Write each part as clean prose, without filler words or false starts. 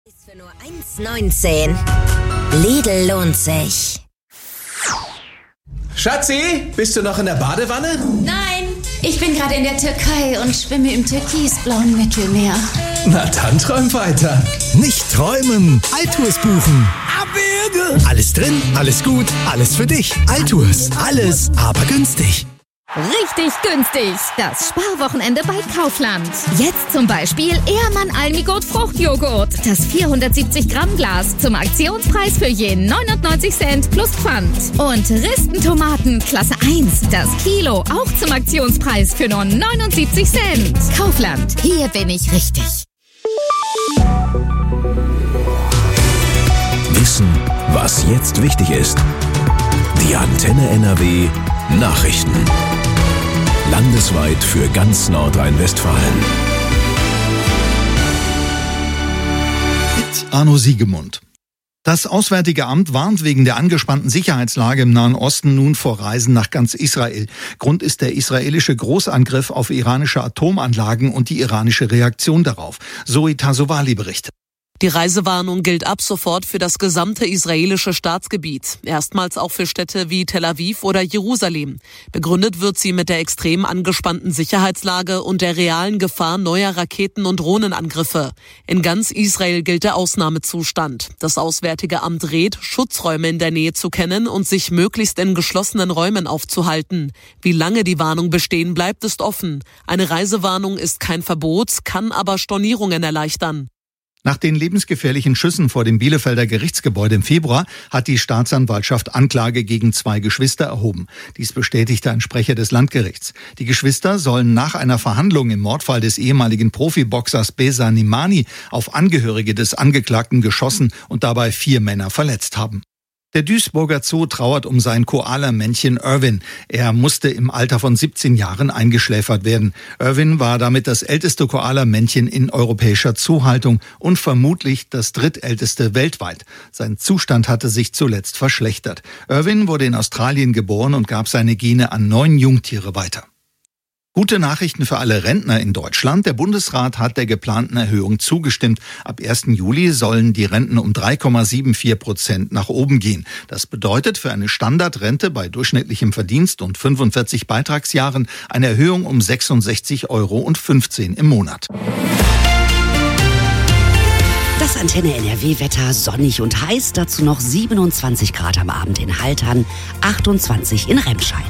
Ist für nur 1,19. Lidl lohnt sich. Schatzi, bist du noch in der Badewanne? Nein, ich bin gerade in der Türkei und schwimme im türkisblauen Mittelmeer. Na dann träum weiter. Nicht träumen, Altours buchen. Abwürge. Alles drin, alles gut, alles für dich. Altours, alles, aber günstig. Richtig günstig. Das Sparwochenende bei Kaufland. Jetzt zum Beispiel Ehrmann Almigurt Fruchtjoghurt. Das 470 Gramm Glas zum Aktionspreis für je 99 Cent plus Pfand. Und Ristentomaten Klasse 1. Das Kilo auch zum Aktionspreis für nur 79 Cent. Kaufland. Hier bin ich richtig. Wissen, was jetzt wichtig ist. Die Antenne NRW Nachrichten. Landesweit für ganz Nordrhein-Westfalen. Mit Arno Siegemund. Das Auswärtige Amt warnt wegen der angespannten Sicherheitslage im Nahen Osten nun vor Reisen nach ganz Israel. Grund ist der israelische Großangriff auf iranische Atomanlagen und die iranische Reaktion darauf. Zoe Tasovali berichtet. Die Reisewarnung gilt ab sofort für das gesamte israelische Staatsgebiet, erstmals auch für Städte wie Tel Aviv oder Jerusalem. Begründet wird sie mit der extrem angespannten Sicherheitslage und der realen Gefahr neuer Raketen- und Drohnenangriffe. In ganz Israel gilt der Ausnahmezustand. Das Auswärtige Amt rät, Schutzräume in der Nähe zu kennen und sich möglichst in geschlossenen Räumen aufzuhalten. Wie lange die Warnung bestehen bleibt, ist offen. Eine Reisewarnung ist kein Verbot, kann aber Stornierungen erleichtern. Nach den lebensgefährlichen Schüssen vor dem Bielefelder Gerichtsgebäude im Februar hat die Staatsanwaltschaft Anklage gegen 2 Geschwister erhoben. Dies bestätigte ein Sprecher des Landgerichts. Die Geschwister sollen nach einer Verhandlung im Mordfall des ehemaligen Profiboxers Beza Nimani auf Angehörige des Angeklagten geschossen und dabei 4 Männer verletzt haben. Der Duisburger Zoo trauert um sein Koala-Männchen Irwin. Er musste im Alter von 17 Jahren eingeschläfert werden. Irwin war damit das älteste Koala-Männchen in europäischer Zoohaltung und vermutlich das drittälteste weltweit. Sein Zustand hatte sich zuletzt verschlechtert. Irwin wurde in Australien geboren und gab seine Gene an 9 Jungtiere weiter. Gute Nachrichten für alle Rentner in Deutschland. Der Bundesrat hat der geplanten Erhöhung zugestimmt. Ab 1. Juli sollen die Renten um 3,74% nach oben gehen. Das bedeutet für eine Standardrente bei durchschnittlichem Verdienst und 45 Beitragsjahren eine Erhöhung um 66,15 € im Monat. Das Antenne NRW-Wetter sonnig und heiß. Dazu noch 27 Grad am Abend in Haltern, 28 in Remscheid.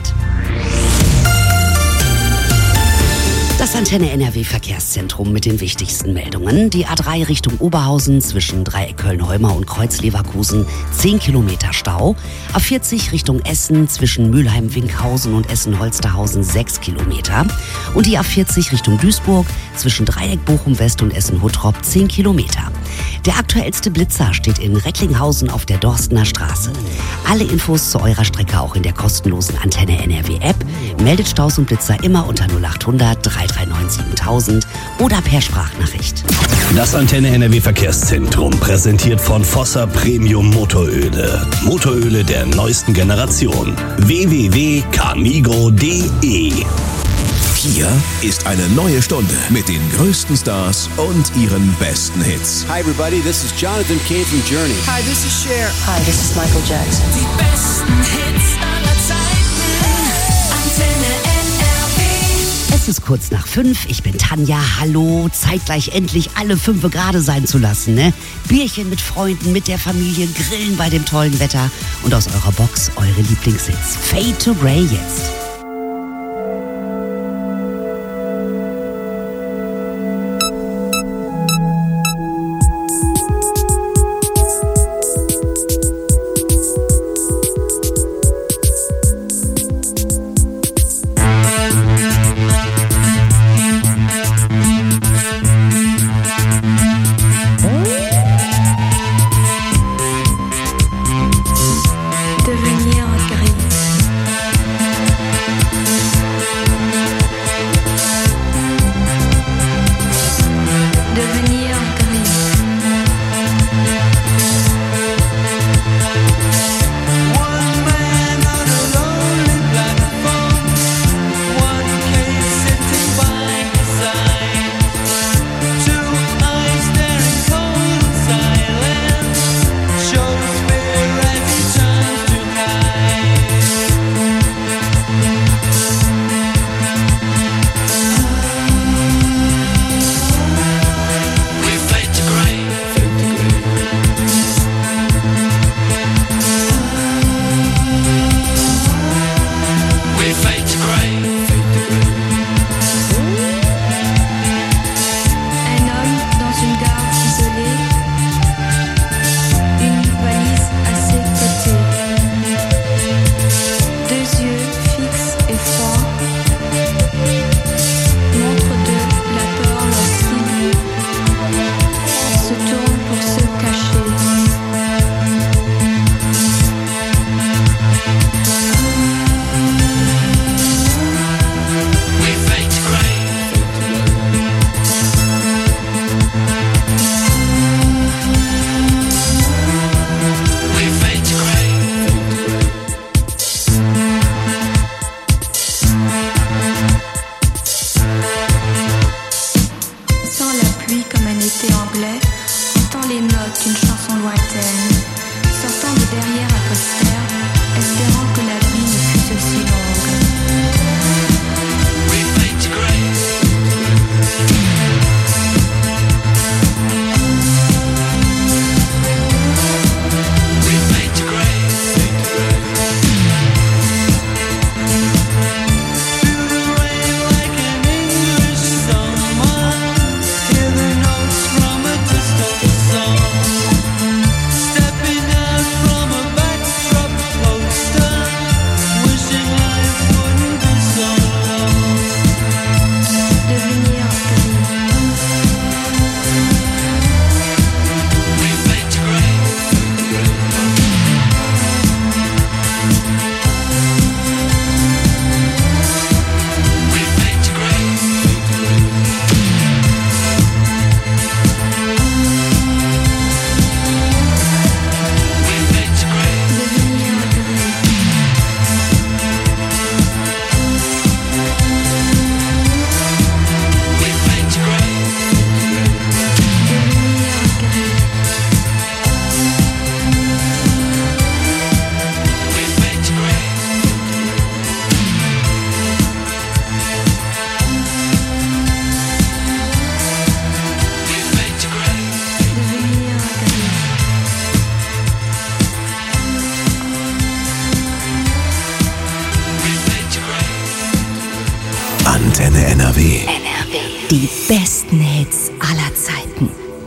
Das Antenne NRW-Verkehrszentrum mit den wichtigsten Meldungen. Die A3 Richtung Oberhausen zwischen Dreieck Köln-Heumar und Kreuz Leverkusen 10 Kilometer Stau. A40 Richtung Essen zwischen Mülheim-Winkhausen und Essen-Holsterhausen 6 Kilometer. Und die A40 Richtung Duisburg zwischen Dreieck Bochum-West und Essen-Huttrop 10 Kilometer. Der aktuellste Blitzer steht in Recklinghausen auf der Dorstener Straße. Alle Infos zu eurer Strecke auch in der kostenlosen Antenne NRW-App. Meldet Staus und Blitzer immer unter 0800 339 7000 oder per Sprachnachricht. Das Antenne NRW Verkehrszentrum präsentiert von Fossa Premium Motoröle. Motoröle der neuesten Generation. www.carmigo.de. Hier ist eine neue Stunde mit den größten Stars und ihren besten Hits. Hi everybody, this is Jonathan Cain from Journey. Hi, this is Cher. Hi, this is Michael Jackson. Die besten Hits aller Zeiten. Antenne NRW. Es ist kurz nach 5. Ich bin Tanja. Hallo. Zeit gleich endlich alle 5 gerade sein zu lassen, ne? Bierchen mit Freunden, mit der Familie, grillen bei dem tollen Wetter und aus eurer Box eure Lieblingshits. Fade to Grey jetzt. Devenir gris. les notes d'une chanson lointaine, sortant de derrière un poster, espérant que la vie ne fût aussi longue. We fade to grey. We fade to grey. Feel the rain like an English summer. Hear the notes from a distant song. Stepping out from a backdrop poster, wishing life wouldn't be so long. Devenir We fade to grey. We fade to grey. We fade to grey. We fade to grey. We fade to grey. We fade to grey. We fade to grey. Antenne NRW. Die besten Hits aller Zeiten.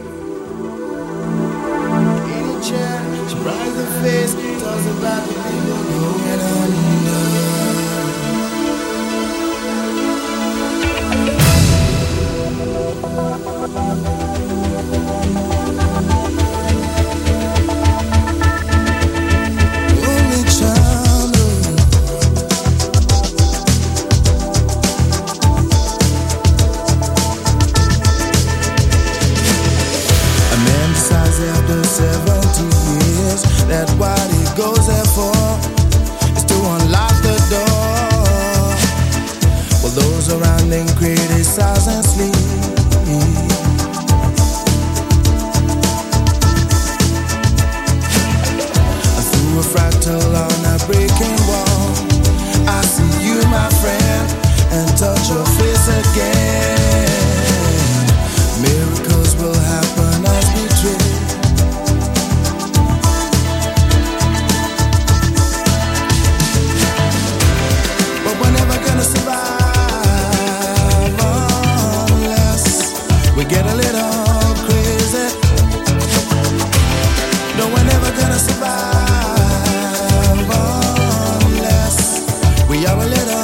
A man decides after 70 years that what he goes there for is to unlock the door. Well, those around him criticize and sleep. Through a fractal on a breaking wall, I see you, my friend, and touch your face again. Miracles will happen as we dream. But we're never gonna survive unless we get a little crazy. No, we're never gonna survive unless we are a little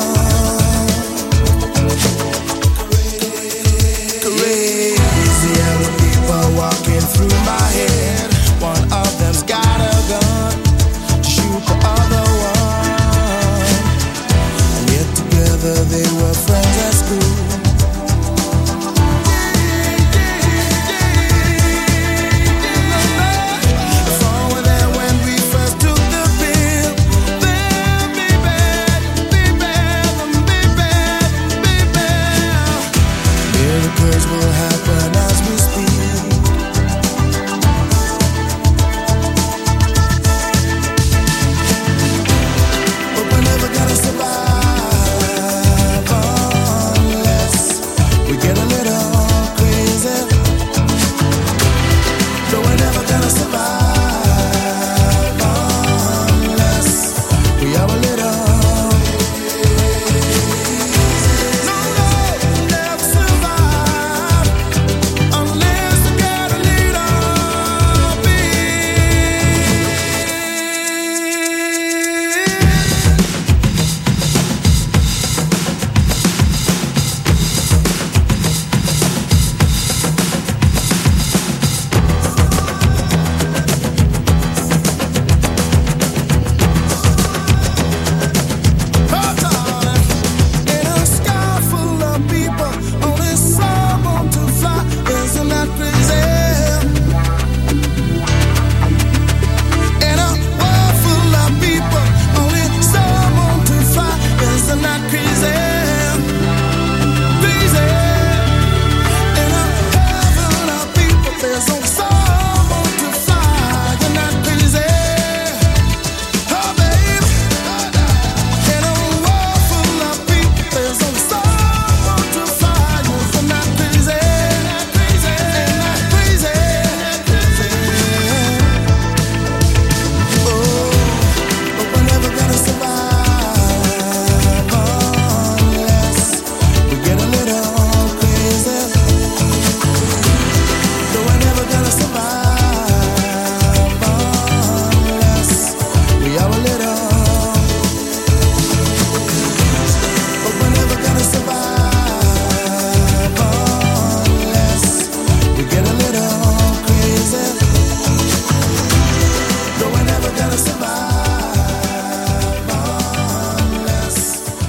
crazy. And the people walking through my head, one of them's got a gun to shoot the other one. And yet together they were friends at school. If all were there when we first took the pill, then be bad, then be bad. Miracles will happen as we speak.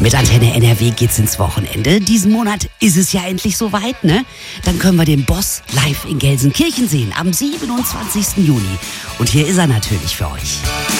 Mit Antenne NRW geht's ins Wochenende. Diesen Monat ist es ja endlich soweit, ne? Dann können wir den Boss live in Gelsenkirchen sehen, am 27. Juni. Und hier ist er natürlich für euch.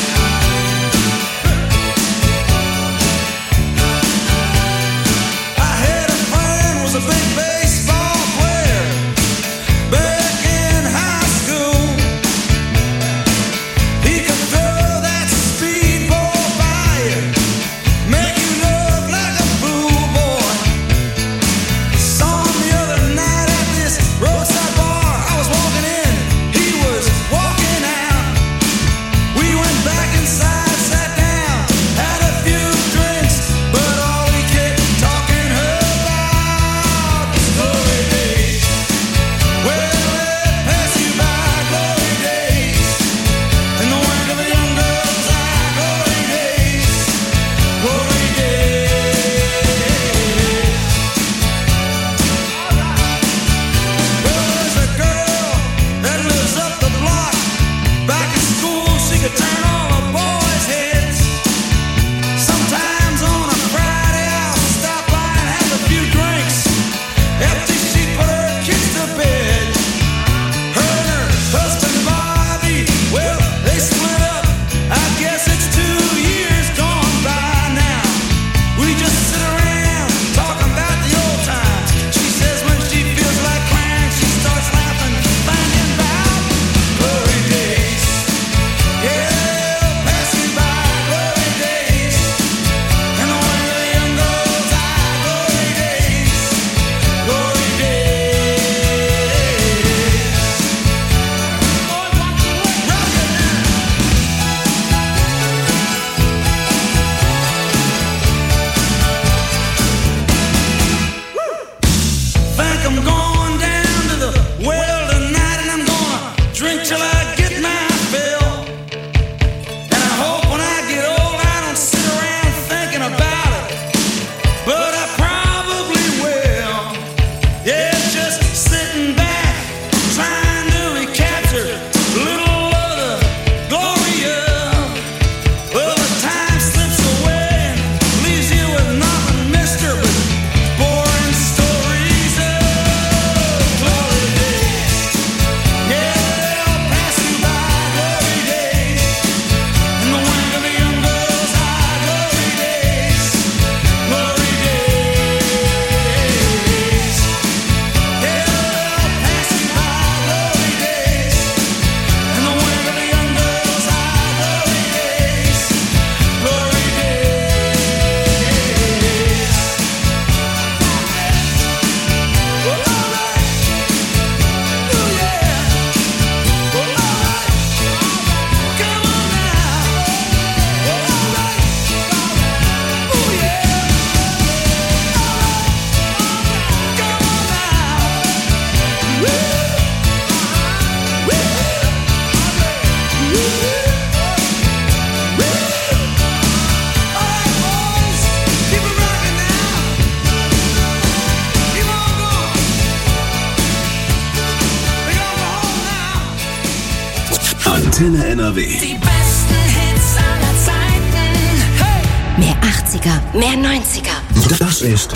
Antenne NRW. Die besten Hits aller Zeiten. Hey! Mehr 80er, mehr 90er. Das ist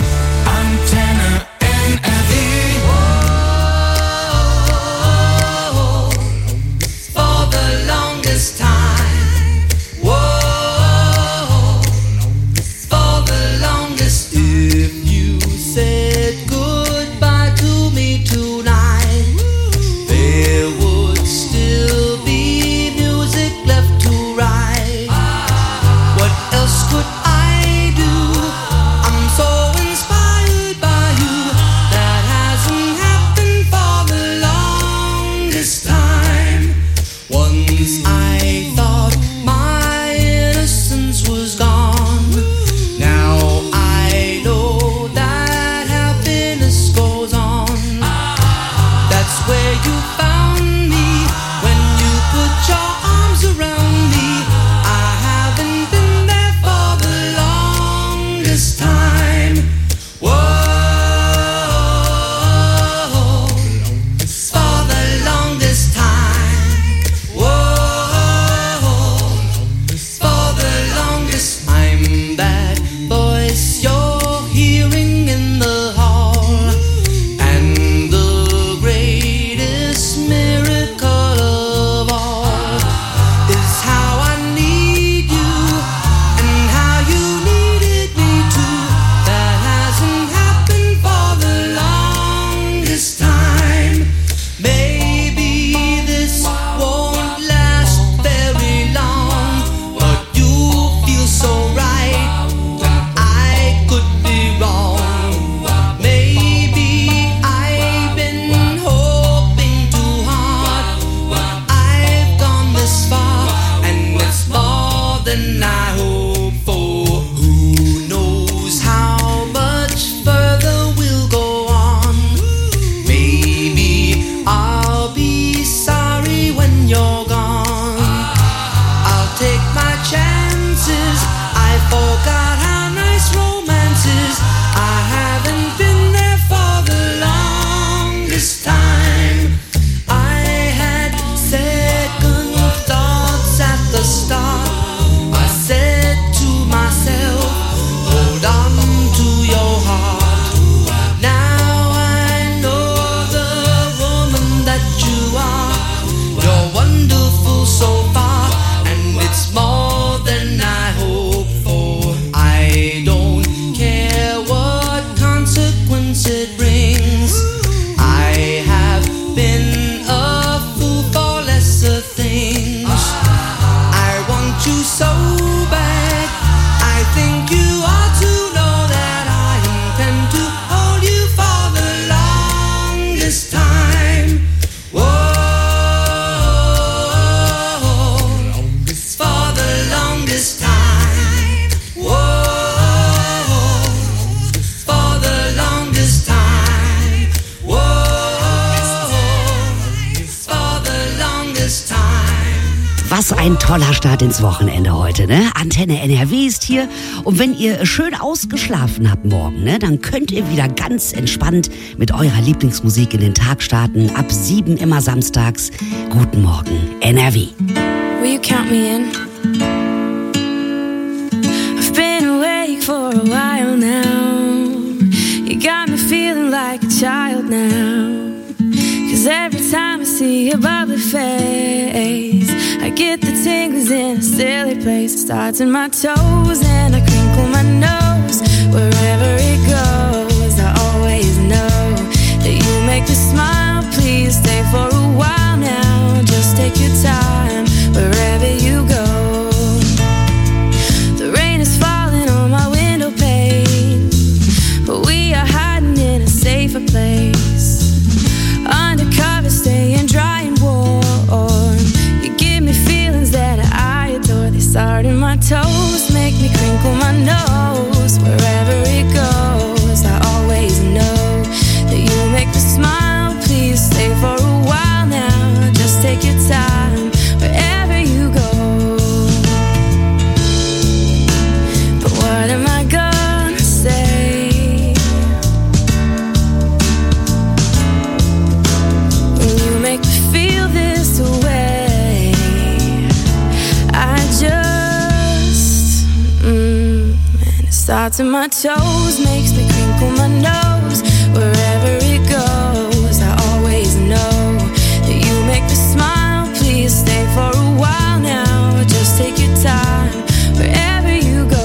Antenne NRW. Whoa, for the longest time. Whoa, for the longest. If you said goodbye to me tonight, there would still be music left to write. What else could I do? I'm so inspired by you that things. I want you so bad. I think you ought to know that I intend to hold you for the longest time. Whoa, for the longest time. Whoa, for the longest time. Whoa, for the longest time. Was ein toller Start ins Wochenende heute, ne? Antenne NRW ist hier. Und wenn ihr schön ausgeschlafen habt morgen, ne, dann könnt ihr wieder ganz entspannt mit eurer Lieblingsmusik in den Tag starten. Ab 7 immer samstags. Guten Morgen, NRW. Will you count me in? I've been awake for a while now. You got me feeling like a child now. 'Cause every time I see your bubbly face, I get the tingles in a silly place. It starts in my toes and I crinkle my nose. Wherever it goes, I always know that you make me smile. Please stay for a while now. Just take your time wherever you go. The rain is falling on my window pane, but we are hiding in a safer place. Undercover, staying dry and warm. You give me feelings that I adore. They start in my toes, make me crinkle my nose. Wherever it goes, I always know that you make me smile. Please stay for a while now. Just take your time wherever you go. But what am I gonna say when you make me feel this way? I just, and it starts in my toes, makes me crinkle my nose. Wherever it goes, I always know that you make me smile. Please stay for a while now. Just take your time wherever you go.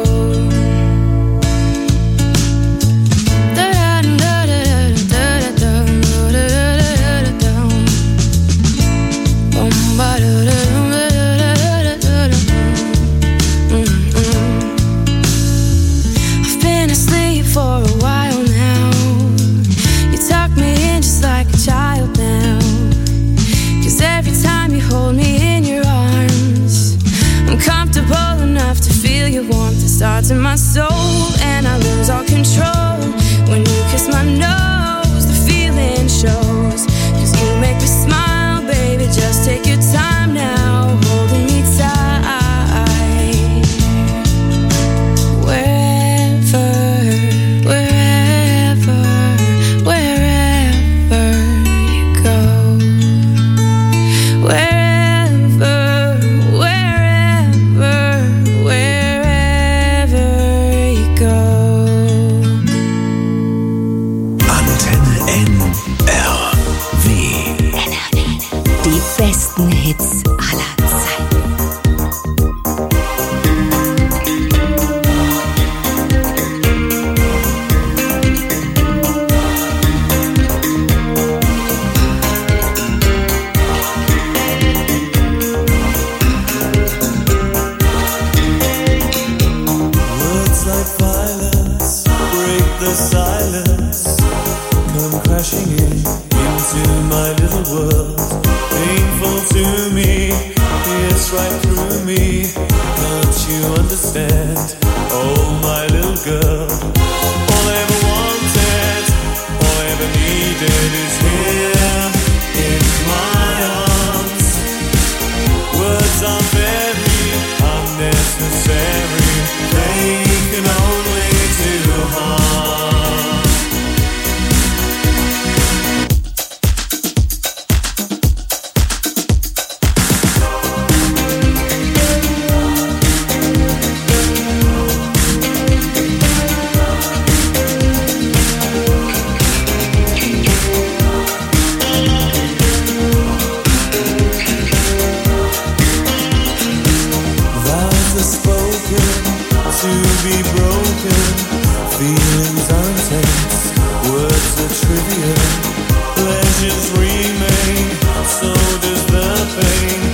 I've been asleep for a while now. You tuck me in just like a child now. 'Cause every time you hold me in your arms, I'm comfortable enough to feel your warmth. It starts in my soul and I lose all control. When you kiss my nose, the feeling shows. 'Cause you make me smile, baby, just take your time now, holding me tight. Wherever, wherever, wherever you go. Wherever, wherever, wherever you go. Antenne NRW. Die besten Hits aller Zeiten. Words like violence break the silence, come crashing into my little world. Painful to me, pierce right through me. Can't you understand? Oh, my little girl. All I ever wanted, all I ever needed is here in my arms. Words are very unnecessary. They can only do harm. To be broken, feelings intense, words are trivial, pleasures remain, so does the pain.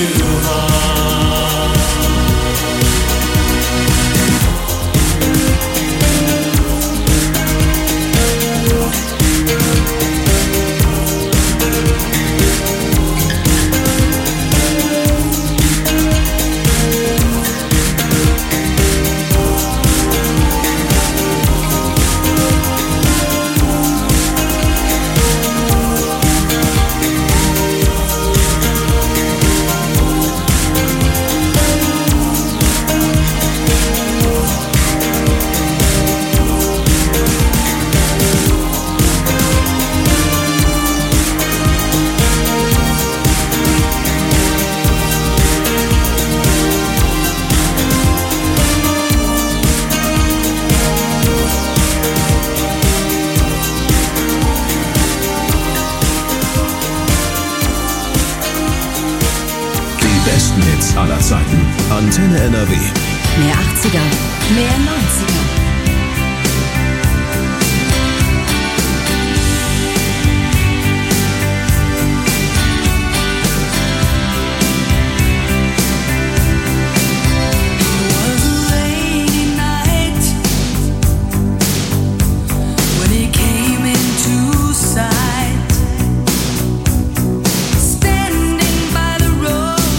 Besten Hits aller Zeiten. Antenne NRW. Mehr 80er, mehr 90er.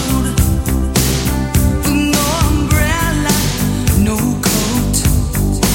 No coat.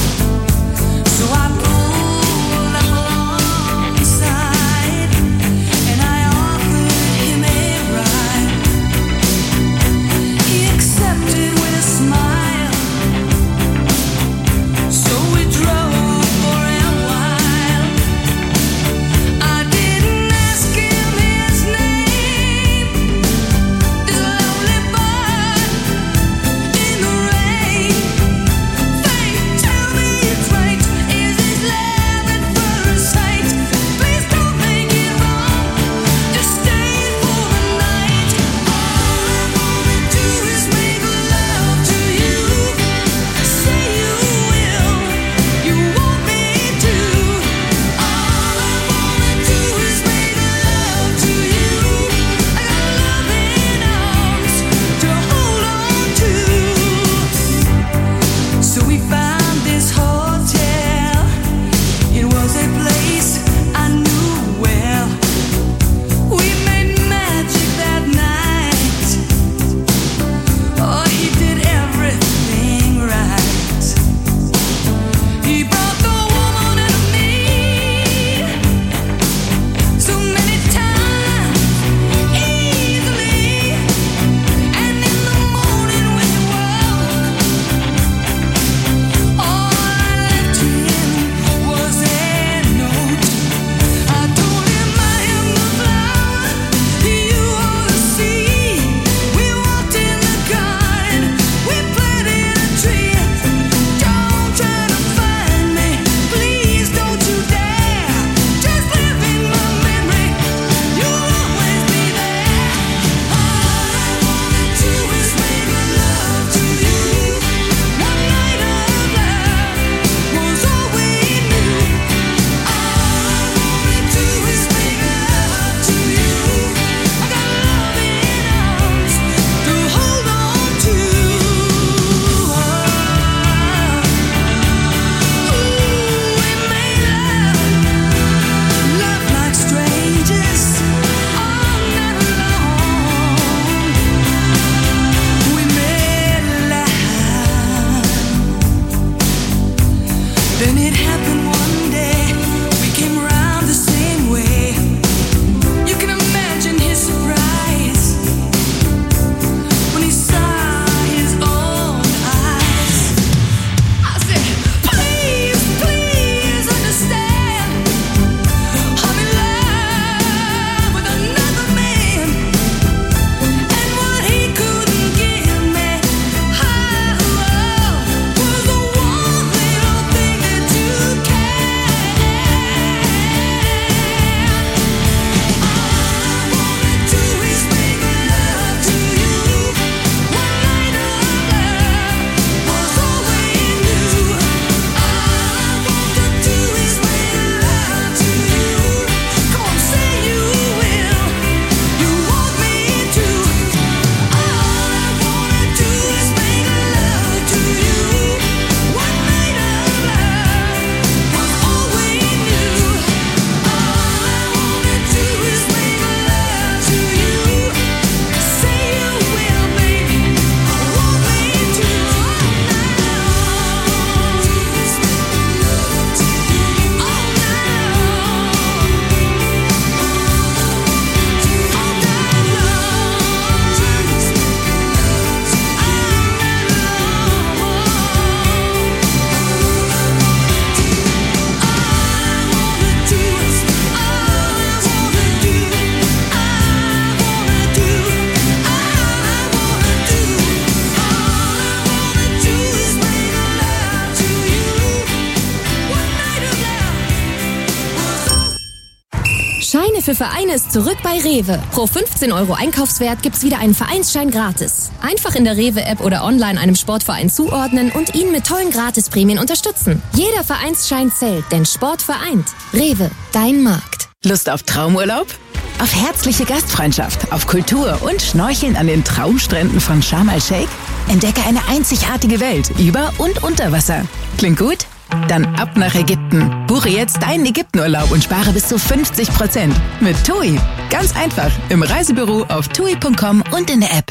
für Vereine ist zurück bei Rewe. Pro 15 € Einkaufswert gibt's wieder einen Vereinsschein gratis. Einfach in der Rewe-App oder online einem Sportverein zuordnen und ihn mit tollen Gratisprämien unterstützen. Jeder Vereinsschein zählt, denn Sport vereint. Rewe, dein Markt. Lust auf Traumurlaub? Auf herzliche Gastfreundschaft, auf Kultur und Schnorcheln an den Traumstränden von Sharm el-Sheikh? Entdecke eine einzigartige Welt über und unter Wasser. Klingt gut? Dann ab nach Ägypten. Buche jetzt deinen Ägyptenurlaub und spare bis zu 50% mit TUI. Ganz einfach im Reisebüro auf tui.com und in der App.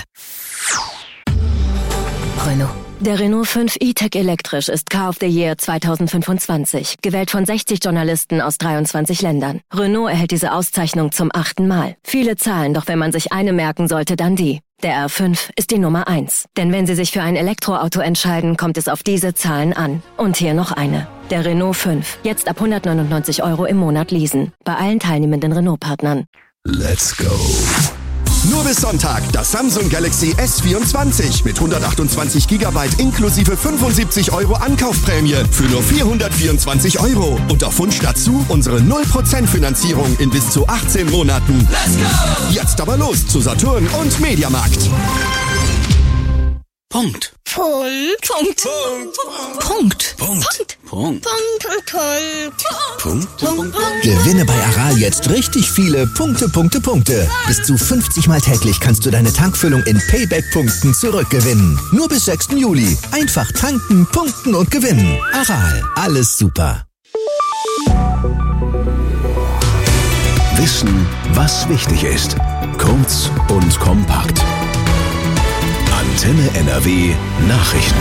Renault. Der Renault 5 E-Tech elektrisch ist Car of the Year 2025, gewählt von 60 Journalisten aus 23 Ländern. Renault erhält diese Auszeichnung zum 8. Mal. Viele Zahlen, doch wenn man sich eine merken sollte, dann die. Der R5 ist die Nummer 1. Denn wenn Sie sich für ein Elektroauto entscheiden, kommt es auf diese Zahlen an. Und hier noch eine. Der Renault 5. Jetzt ab 199 € im Monat leasen. Bei allen teilnehmenden Renault-Partnern. Let's go. Nur bis Sonntag das Samsung Galaxy S24 mit 128 GB inklusive 75 € Ankaufprämie für nur 424 €. Und auf Wunsch dazu unsere 0% Finanzierung in bis zu 18 Monaten. Let's go! Jetzt aber los zu Saturn und Mediamarkt. Punkt. Punkt. Gewinne bei Aral jetzt richtig viele Punkte. Bis zu 50 Mal täglich kannst du deine Tankfüllung in Payback-Punkten zurückgewinnen. Nur bis 6. Juli. Einfach tanken, punkten und gewinnen. Aral, alles super. Wissen, was wichtig ist. Kurz und kompakt. Antenne NRW Nachrichten.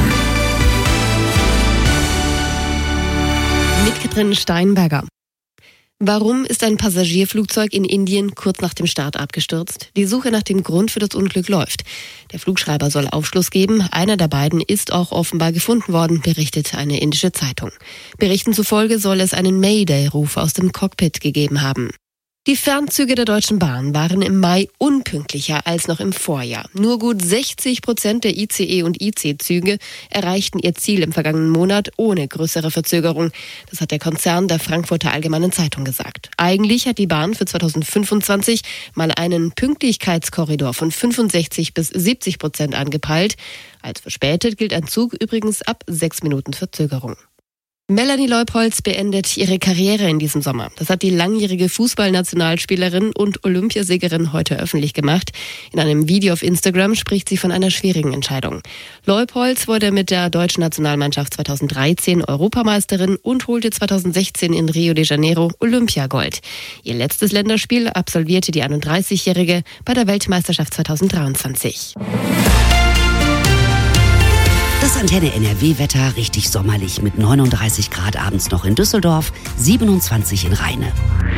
Mit Katrin Steinberger. Warum ist ein Passagierflugzeug in Indien kurz nach dem Start abgestürzt? Die Suche nach dem Grund für das Unglück läuft. Der Flugschreiber soll Aufschluss geben. Einer der beiden ist auch offenbar gefunden worden, berichtet eine indische Zeitung. Berichten zufolge soll es einen Mayday-Ruf aus dem Cockpit gegeben haben. Die Fernzüge der Deutschen Bahn waren im Mai unpünktlicher als noch im Vorjahr. Nur gut 60% der ICE- und IC-Züge erreichten ihr Ziel im vergangenen Monat ohne größere Verzögerung. Das hat der Konzern der Frankfurter Allgemeinen Zeitung gesagt. Eigentlich hat die Bahn für 2025 mal einen Pünktlichkeitskorridor von 65 bis 70% angepeilt. Als verspätet gilt ein Zug übrigens ab 6 Minuten Verzögerung. Melanie Leupolz beendet ihre Karriere in diesem Sommer. Das hat die langjährige Fußballnationalspielerin und Olympiasiegerin heute öffentlich gemacht. In einem Video auf Instagram spricht sie von einer schwierigen Entscheidung. Leupolz wurde mit der deutschen Nationalmannschaft 2013 Europameisterin und holte 2016 in Rio de Janeiro Olympiagold. Ihr letztes Länderspiel absolvierte die 31-Jährige bei der Weltmeisterschaft 2023. Das Antenne NRW-Wetter richtig sommerlich mit 39 Grad abends noch in Düsseldorf, 27 in Rheine.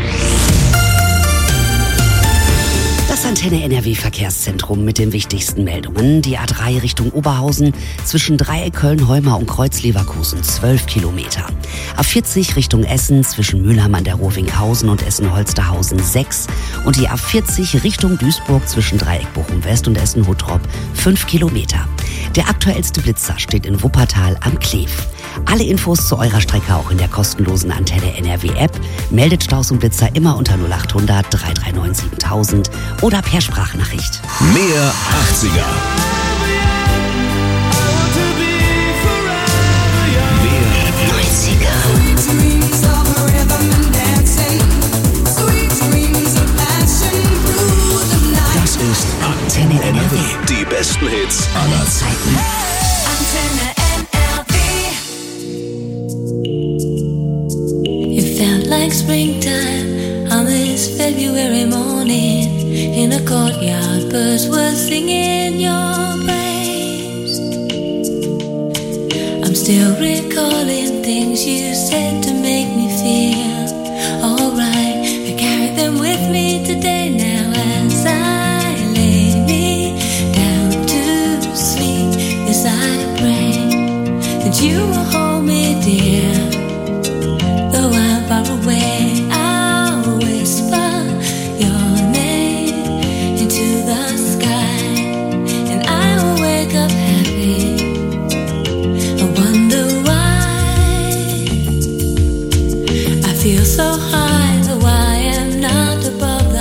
Das Antenne NRW-Verkehrszentrum mit den wichtigsten Meldungen. Die A3 Richtung Oberhausen zwischen Dreieck Köln-Heumar und Kreuz-Leverkusen 12 Kilometer. A40 Richtung Essen zwischen Mülheim an der Rovinghausen und Essen-Holsterhausen 6. Und die A40 Richtung Duisburg zwischen Dreieck Bochum-West und Essen-Huttrop 5 Kilometer. Der aktuellste Blitzer steht in Wuppertal am Kleef. Alle Infos zu eurer Strecke auch in der kostenlosen Antenne NRW-App. Meldet Staus und Blitzer immer unter 0800 339 7000 oder per Sprachnachricht. Mehr 80er. Das ist Antenne NRW. Die besten Hits aller Zeiten. It felt like springtime on this February morning. In a courtyard, birds were singing your praise. I'm still recalling things you said to make me feel alright. I carry them with me today now as I lay me down to sleep. Yes, I pray that you will hold me dear. Though I'm far away, I'll whisper your name into the sky, and I will wake up happy. I wonder why I feel so high, though I am not above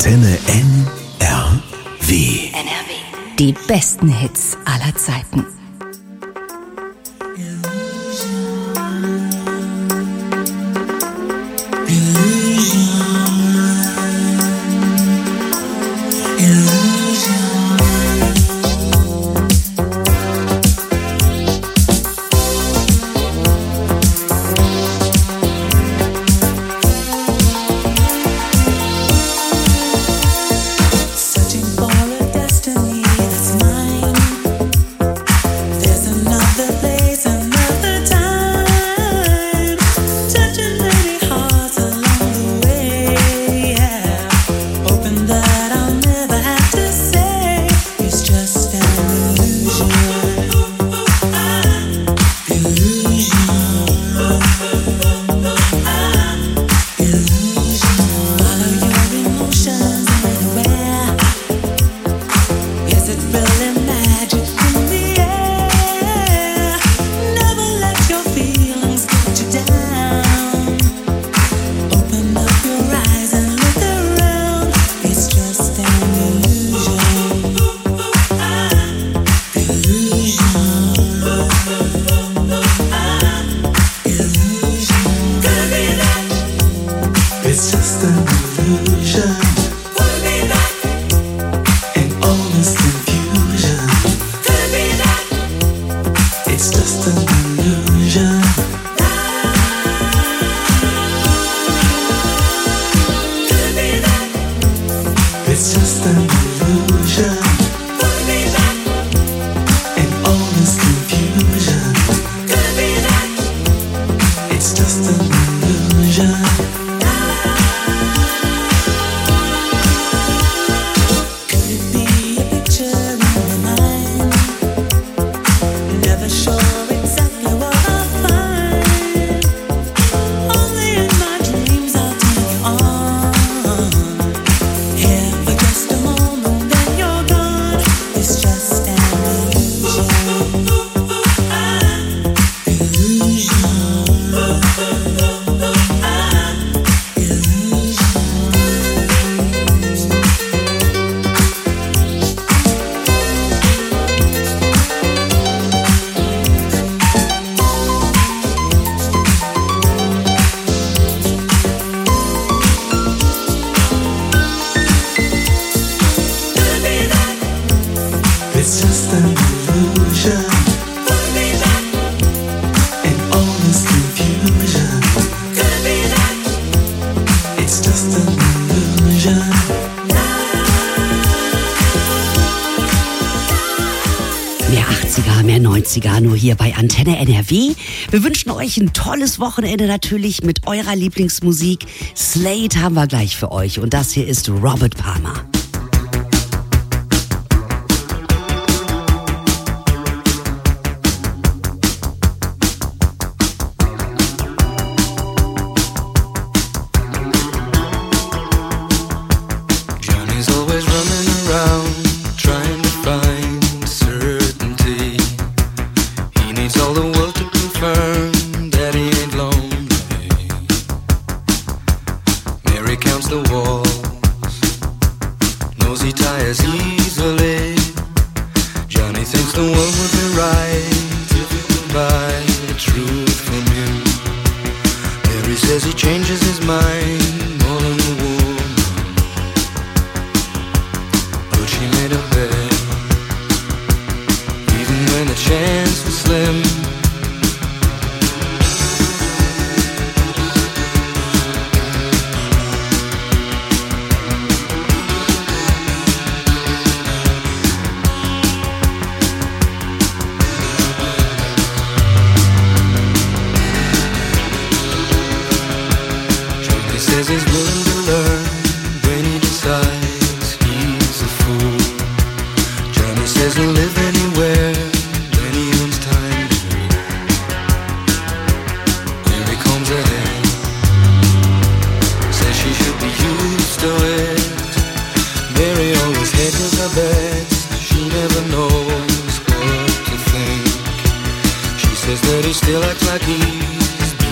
Antenne NRW. Die besten Hits aller Zeiten. Searching for a destiny that's mine. Mehr 90er, nur hier bei Antenne NRW. Wir wünschen euch ein tolles Wochenende natürlich mit eurer Lieblingsmusik. Slade haben wir gleich für euch und das hier ist Robert Palmer.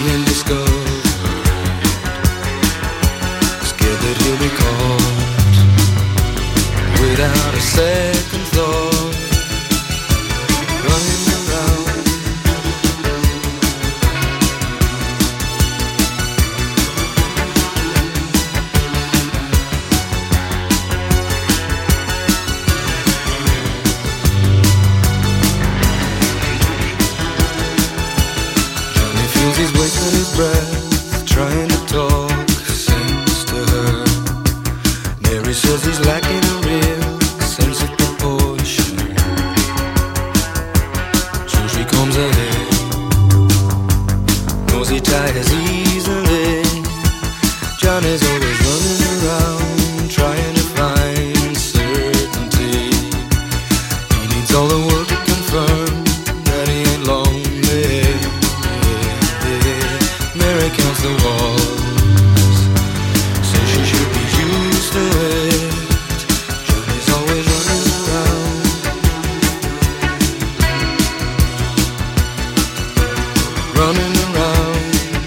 Scared that he'll be caught. second thought, running around. Johnny feels he's wasting his breath, trying to talk sense to her. Mary says he's lacking a real sense of proportion. So she combs her hair, knows he tires easily. Johnny's always running around, trying to find certainty. He needs all the world to confirm that he ain't lonely. Mary counts the walls, says she should be used to it. Johnny's always running around, running around.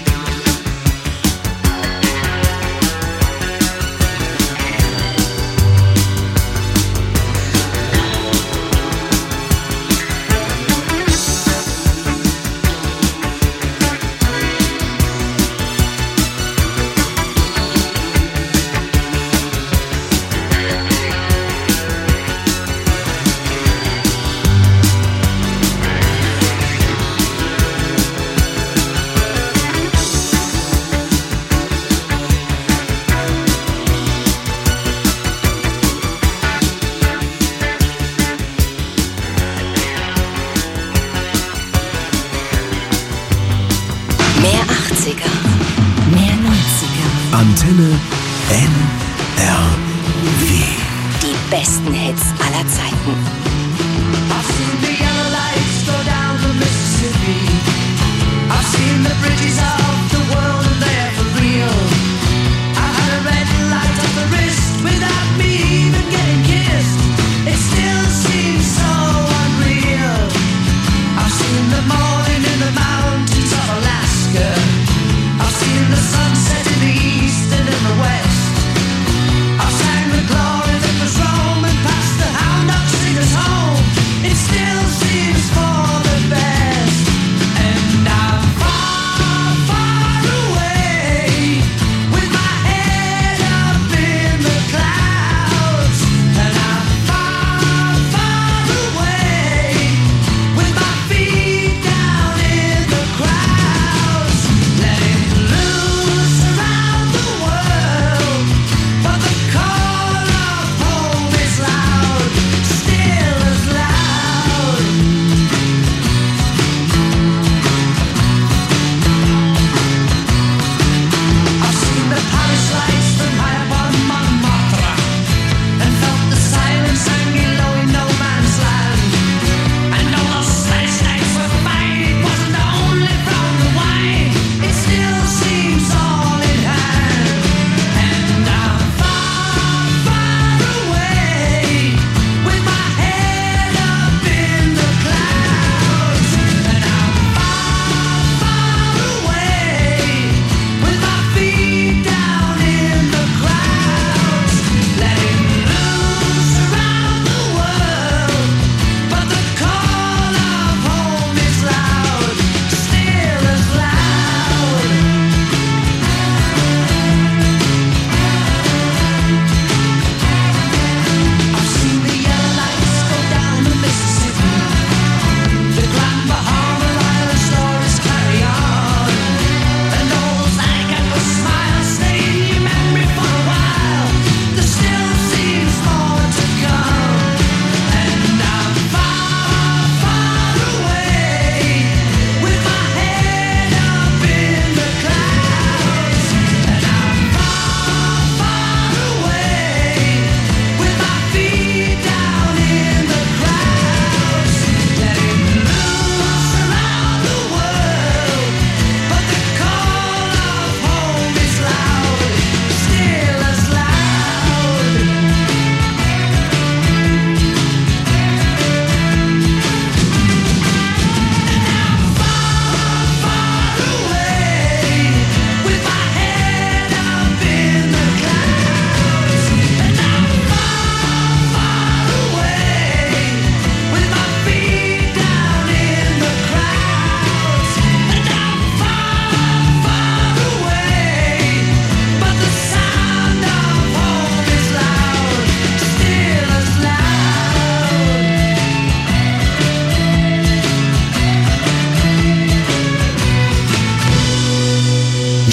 Mehr 80er. Mehr 90er. Antenne NRW. Die besten Hits aller Zeiten. I've seen the yellow lights go down the Mississippi. I've seen the bridges of the world and they're for real. I had a red light on the wrist without me even getting kissed. It still seems so unreal. I've seen the morning in the mountains of Alaska. I've seen the sunset in the east and in the west. I've sang the glory that was Rome and passed the hound dog singers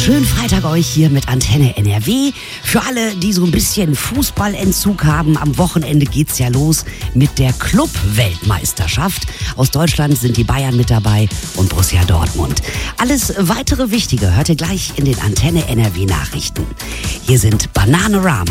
Schönen Freitag euch hier mit Antenne NRW. Für alle, die so ein bisschen Fußballentzug haben, am Wochenende geht's ja los mit der Club-Weltmeisterschaft. Aus Deutschland sind die Bayern mit dabei und Borussia Dortmund. Alles weitere Wichtige hört ihr gleich in den Antenne NRW Nachrichten. Hier sind Bananarama.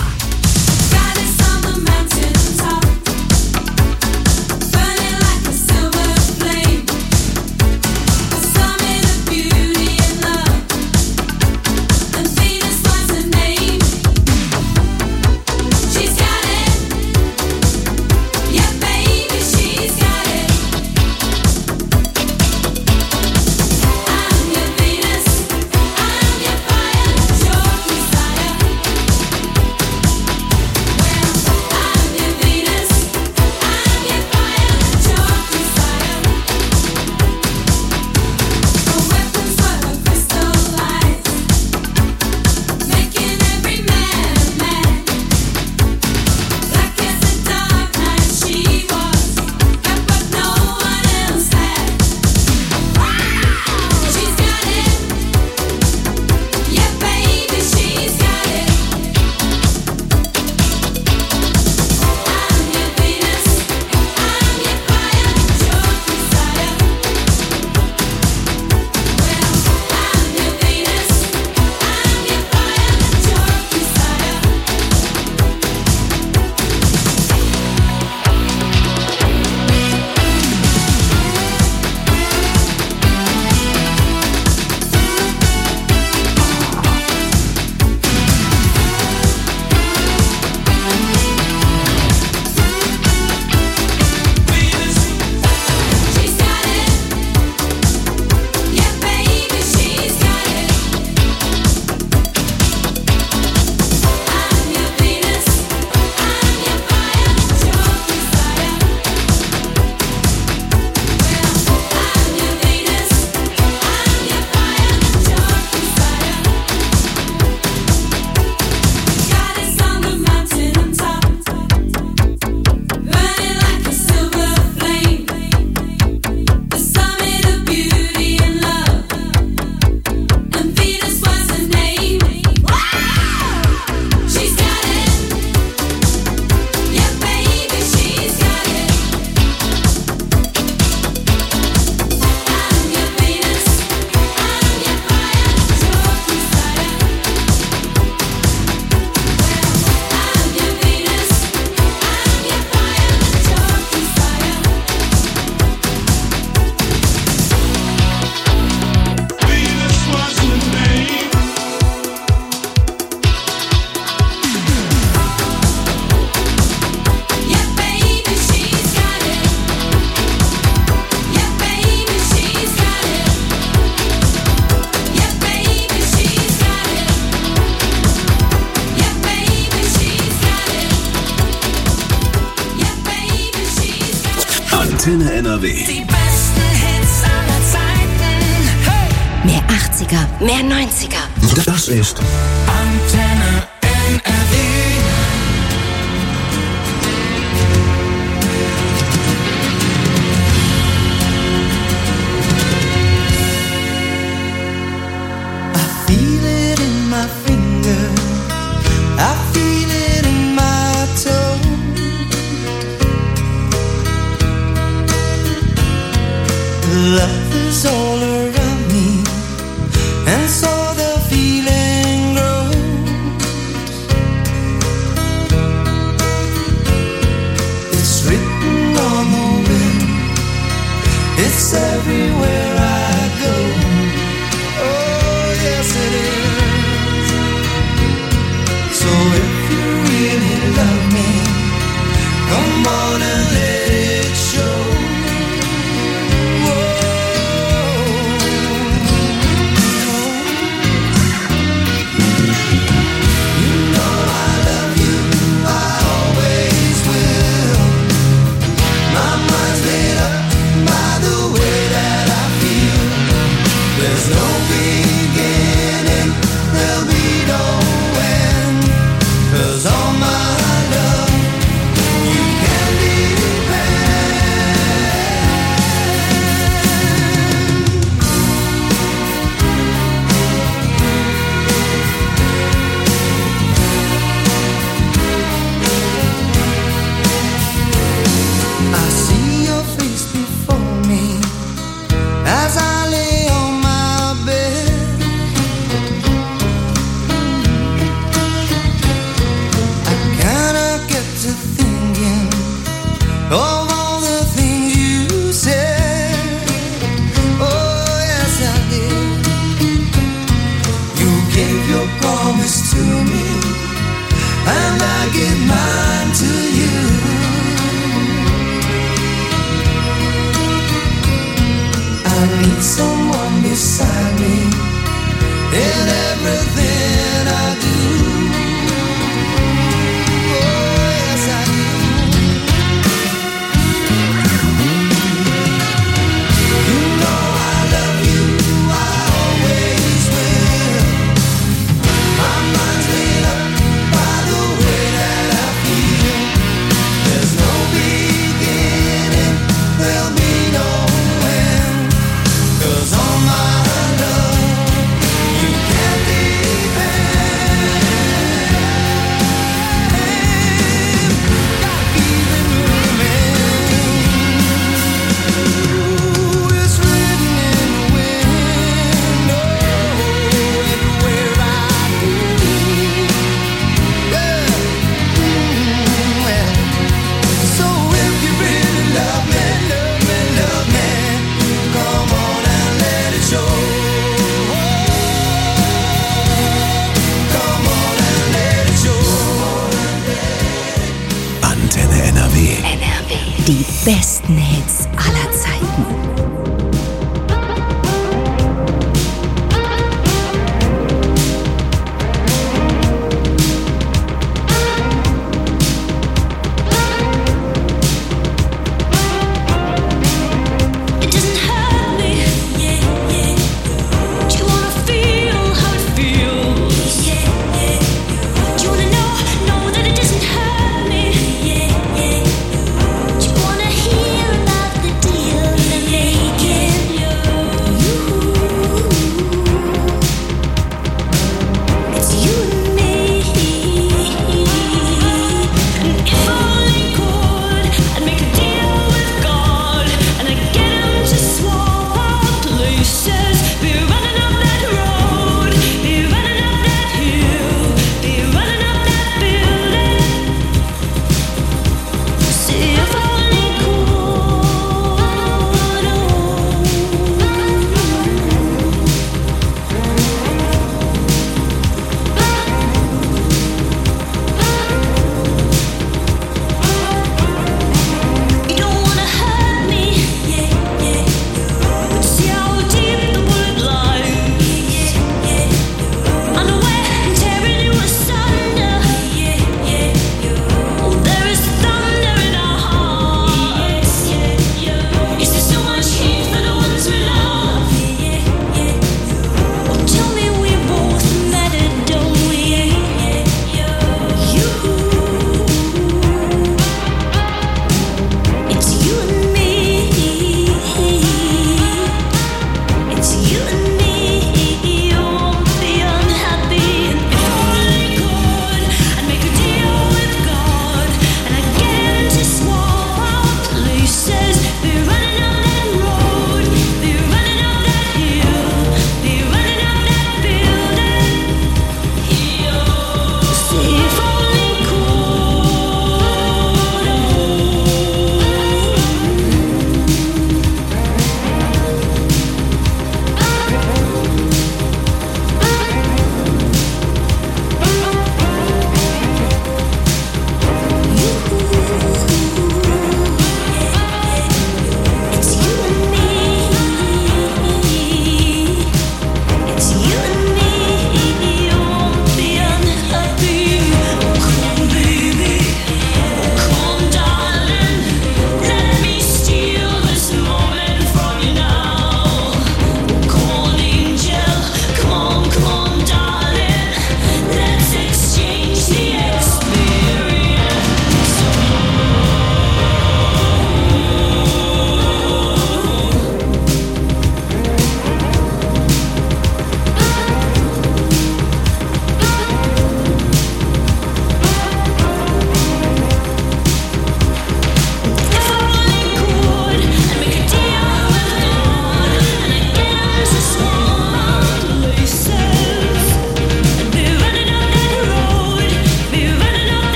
Antenne NRW. Die besten Hits aller Zeiten. Hey! Mehr 80er, mehr 90er. Das ist Antenne NRW. I feel it in my finger. I feel it in my toe. Love is all around me, and so the feeling grows. It's written on the wind, it's everywhere I go. Oh, yes it is. So if you really love me, come on and let it show. All my love, you can be I need someone beside me in everything I do. Oh, yes, I do. You know I love you, I always will. My mind's made up by the way that I feel. There's no beginning, there'll be no end. 'Cause all my love you can't depend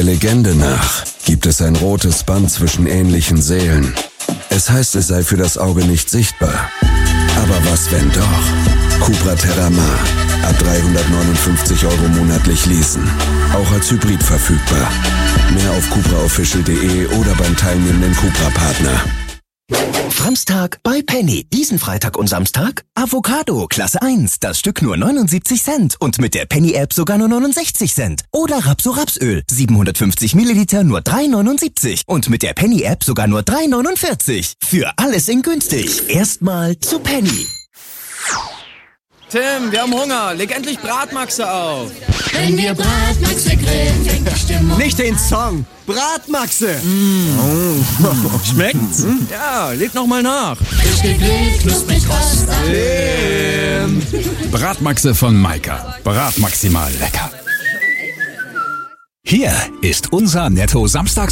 Legende nach gibt es ein rotes Band zwischen ähnlichen Seelen. Es heißt, es sei für das Auge nicht sichtbar. Aber was, wenn doch? Cupra Terramar. Ab 359 € monatlich leasen. Auch als Hybrid verfügbar. Mehr auf cupraofficial.de oder beim teilnehmenden Cupra-Partner. Samstag bei Penny. Diesen Freitag und Samstag Avocado, Klasse 1, das Stück nur 79 Cent und mit der Penny-App sogar nur 69 Cent. Oder Rapso-Rapsöl, 750 Milliliter nur 3,79 und mit der Penny-App sogar nur 3,49. Für alles in günstig. Erstmal zu Penny. Tim, wir haben Hunger. Leg endlich Bratmaxe auf. Wenn wir Bratmaxe grillen, fängt die Stimmung. Nicht den Song. Bratmaxe. Schmeckt's? Ja, leg noch mal nach. Frisch gegrillt, knusprig Rost. Bratmaxe von Maika. Bratmaximal lecker. Hier ist unser Netto Samstags